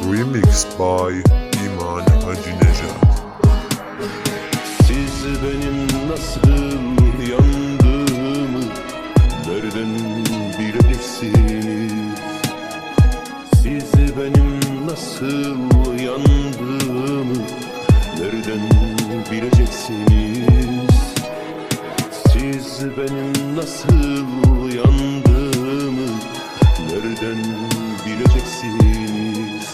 Remixed by İman Hacı Necat. Siz benim nasıl yandığımı nereden bileceksiniz? Siz benim nasıl yandığımı nereden bileceksiniz? Siz benim nasıl yandığımı nereden bileceksiniz?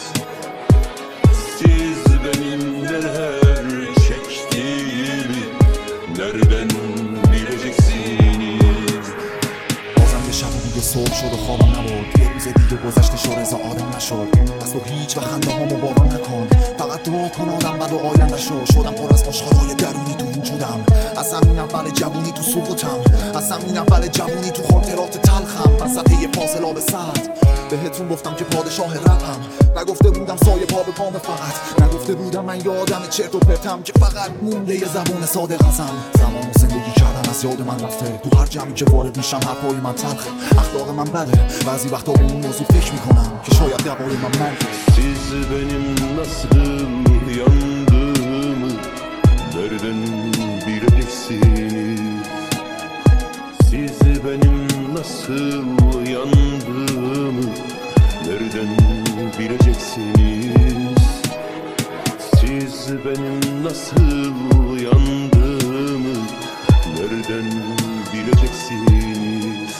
Siz benim neler çektiğimi nereden bileceksiniz? بازم یه شب دیگه صبح شد و خوابم نبرد. یه روز دیگه گذشته شد رضا آدم نشد. از تو هیچ و خنده هامو باور نکن. فقط دعا کن آدم بد و آینده شدم پر از آشغالای درونی تو وجودم. از همین اول جوونی تو سقوطم. از همین اول جوونی تو خاطرات تلخم. وسط یه فاصله آب سرد بهتون گفتم که پادشاه رپم. نگفته بودم سایه پا به پام فقط. نگفته بودم من یه آدم چرت و پرتم که فقط مونده یه زبون صادق ازم. زمان و زندگی کردن از یاد من رفته. تو هر جمعی که وارد میشم حرفای من تلخه. اخلاق من بده. بعضی وقتا به اون موضوع فکر میکنم که شاید دوای من منفه. Siz benim nasıl yandığımı nereden bileceksiniz? Siz benim nasıl yandığımı nereden bileceksiniz? Siz benim nasıl yandığımı nereden bileceksiniz?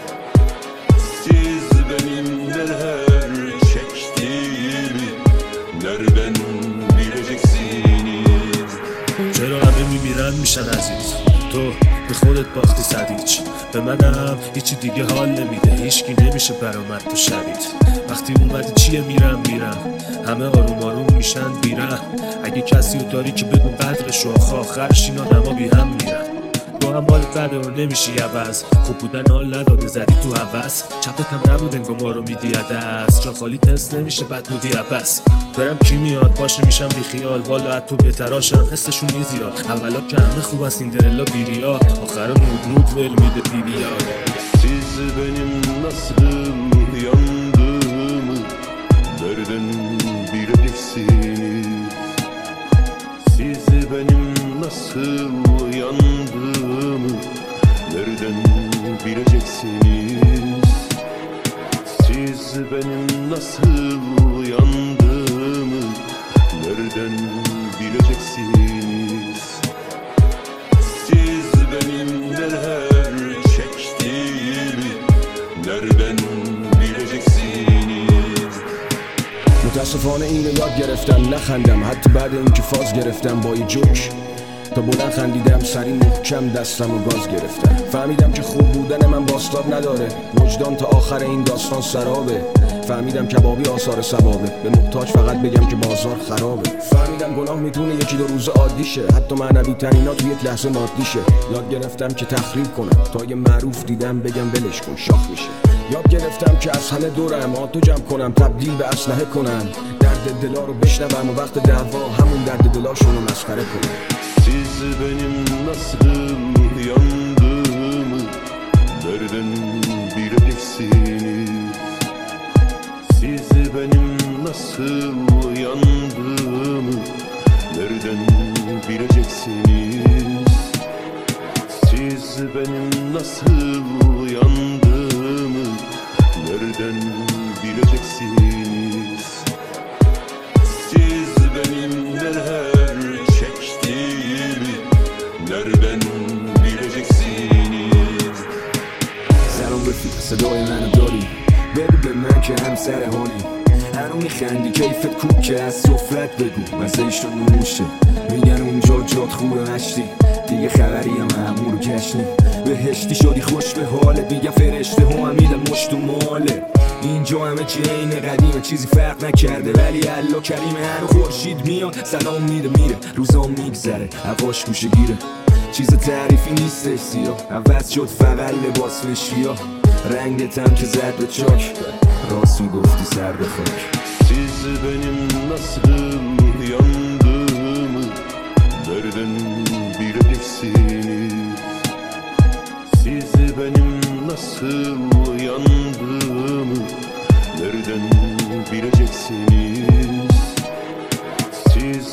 Siz benim neler çektiğimi nereden bileceksiniz? چرا همه میمیرن میشن عزیز؟ تو به خودت باختی سدیچ. به منم هیچی دیگه حال نمیده. هیچکی نمیشه برامد تو شبیت. وقتی اومدی چیه میرم همه آروم آروم میشن بیرم. اگه کسی رو داری که بگو قدرشو آخرش این آدما بی هم میرن. با هم حالت بده و نمیشی عوض. خوب بودن حال نداده زدی تو عوض. چپت هم نبود انگار ما رو میدی دست. جا خالی تست نمیشه بد بودی عبس. برم کی میاد باشه میشم بی خیال. والا تو بهتراشم حسشون نیزیاد. اولا که همه خوب از سیندرلا بیریا. آخر نود ول میده بیبیا. Siz benim nasıl yandığımı nereden bileceksiniz? Siz benim nasıl yandığımı nereden bileceksiniz? Siz benim nasıl yandığımı nereden bileceksiniz? Siz benim neler çektiğimi nereden bileceksiniz? متاسفانه اینو یاد گرفتم نخندم حتی بعد اینکه فاز گرفتم با یه جوک. تا بلند خندیدم سری محکم دستم و گاز گرفتم. فهمیدم که خوب بودن من باستاب نداره. وجدان تا آخر این داستان سرابه. فهمیدم کبابی آثار ثوابه. به محتاج فقط بگم که بازار خرابه. فهمیدم گناه میتونه یکی دو روز عادی شه. حتی معنوی ترینا تو یک لحظه مادی شه. یاد گرفتم که تخریب کنم تا یه معروف دیدم بگم ولش کن شاخ میشه. یاد گرفتم که از همه دورم آتو جمع کنم تبدیل به اسلحه کنم. درد دلا رو بشنوم و وقت دعوا همون درد دلاشون رو مسخره کنم. Siz benim nasıl yandığımı nereden bileceksiniz? Siz benim nasıl yandığımı nereden bileceksiniz? Siz benim nasıl yandığımı nereden bileceksiniz? Siz benim neler çektiğimi nereden bileceksiniz? سلام رفیق صدای منو داری؟ بگو به من که همسر حالی. هنو میخندی کیفت کوکه از سفرت بگو مزهش رو نموشه. میگن اونجا جات خوبه هشتی دیگه خبری هم همون رو کشنی. بهشتی شدی خوش به حاله دیگه فرشته هم میدن مشت و ماله. اینجا همه چی عین قدیمه چیزی فرق نکرده ولی الله کریمه. هنو خورشید میاد سلام میده میره روزا میگذره هواش گوشه گیره. چیز تعریفی نیستش سیاه عوض شد فقط لباس وشیا. رنگت هم که زد به چاک راست میگفتی سر به خاک. Siz benim nasıl yandığımı nereden bileceksiniz? Siz benim nasıl yandığımı nereden bileceksiniz?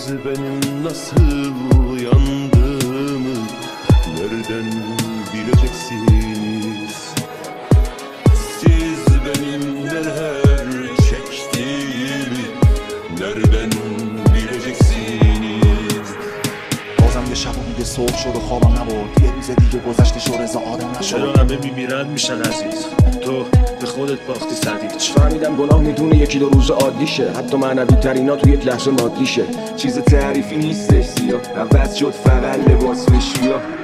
benim nasıl uyandığımı nereden bileceksiniz? Siz benim neler çektiğimi nereden bileceksiniz؟ بازم یه شب و دیگه صبح شد و خوابم نبرد یه روز دیگه گذشته شو رضا آدم چرا نشد همه میمیرن میشن عزیز تو به خودت باختی سدیج فهمیدم گناه میتونه یکی دو روز عادیشه حتی معنوی ترینا تو یک لحظه مادیشه چیز تعریفی نیستش زیاد عوض شد فقط لباس و شویا